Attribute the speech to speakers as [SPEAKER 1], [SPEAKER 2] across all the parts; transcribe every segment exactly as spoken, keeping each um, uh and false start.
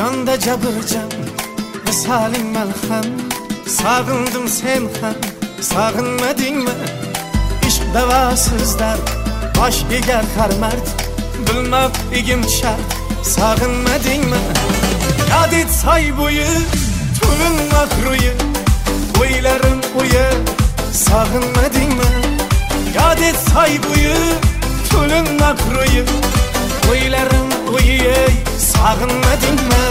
[SPEAKER 1] Canda jabircan misaling malham, sağındım sen ham sağınmadingmi? İşq davasizlar bosh egar har mard, bilmab egim shart sağınmadingmi? Yad et soy bo'yi to'lin mahruyi, o'ylarim o'yi sağınmadingmi? Yad et soy bo'yi to'lin mahruyi, o'ylarim o'yi sağınmadingmi?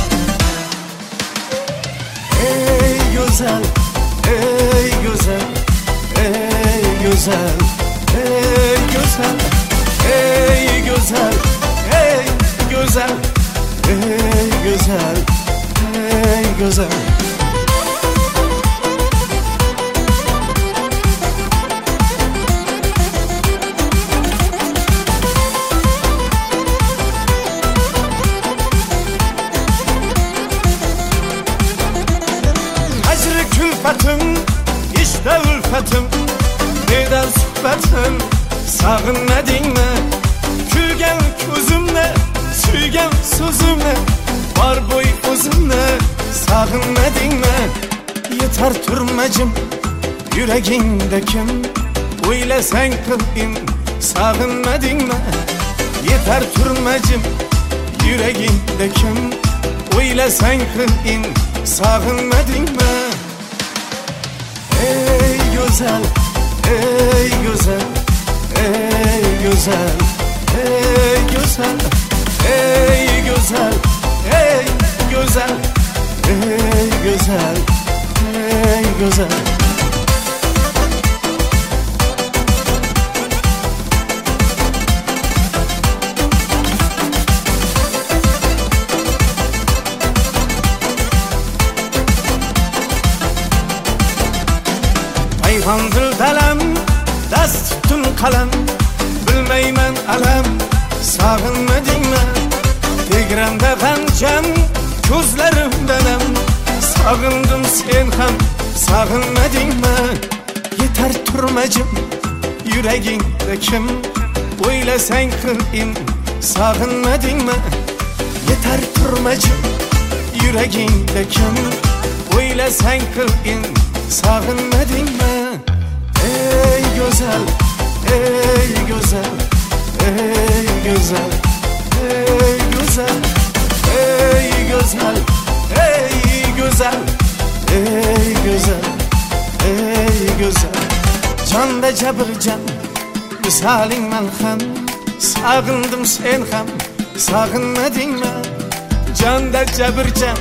[SPEAKER 1] Ey güzel, ey güzel, ey güzel, ey güzel, ey güzel, ey güzel, ey güzel, ey güzel. Külfetim, işte ülfetim, neden sohbetim, sağınmadingmi? Külgen ko'zimni, suygan so'zimni, var bo'y o'zimni, sağınmadingmi? Yetar turmajim, yuragingda kim, o'ylasang qilgin, sağınmadingmi? Yetar turmajim, yuragingda kim, o'ylasang qilgin, sağınmadingmi? Ey güzel, ey güzel, ey güzel, ey güzel, ey güzel, ey güzel, ey güzel, ey güzel. Payhandır dalam, dast tutun kalem, bilmeymen alem, sağınmadingmi? Tegranda g'anjam, ko'zlarimdanam, sağındım sen ham, sağınmadingmi? Yetar turmajim, yuragingda kim, o'ylasang qilgin, sağınmadingmi? Yetar turmajim, yuragingda kim, o'ylasang qilgin, sağınmadingmi? Ey güzel, ey güzel, ey güzel, ey güzel, ey güzel, ey güzel, ey güzel, ey güzel. Canda jabircan misaling malham, sağındım sen ham sağınmadingmi? Canda jabircan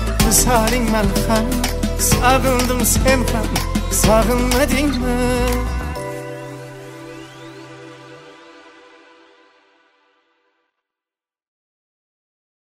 [SPEAKER 1] misaling malham, sağındım sen ham sağınmadingmi?